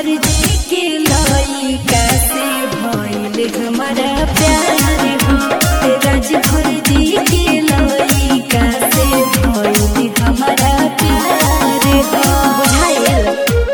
भर जी के लइका से भइल हमारा प्यार हो। राज भर जी के लइका से भइल हमारा प्यार हो। बुझाइल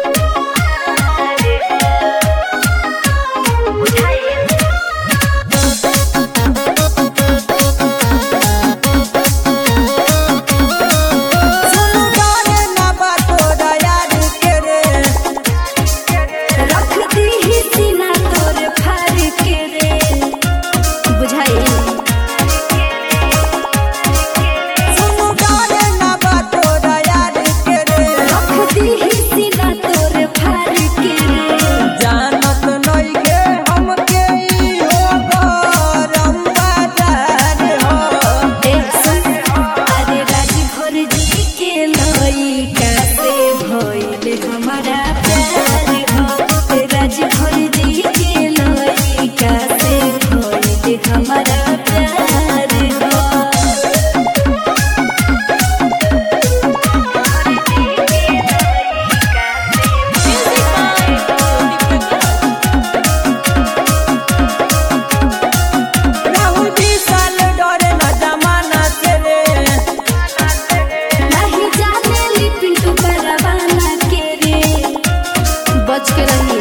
हमारा प्यार हो। राज भर जी के लइका से भइल हमारा प्यार हो। बच के रही